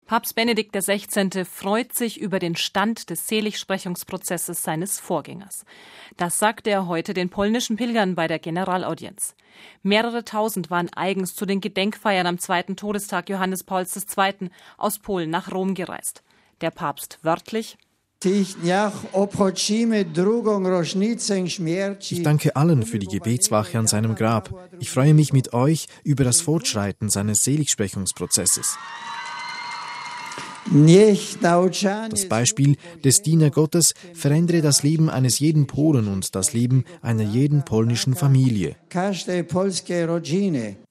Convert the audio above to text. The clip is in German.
Papst Benedikt XVI. Freut sich über den Stand des Seligsprechungsprozesses seines Vorgängers. Das sagte er heute den polnischen Pilgern bei der Generalaudienz. Mehrere Tausend waren eigens zu den Gedenkfeiern am 2. Todestag Johannes Pauls II. Aus Polen nach Rom gereist. Der Papst wörtlich: Ich danke allen für die Gebetswache an seinem Grab. Ich freue mich mit euch über das Fortschreiten seines Seligsprechungsprozesses. Das Beispiel des Diener Gottes verändere das Leben eines jeden Polen und das Leben einer jeden polnischen Familie.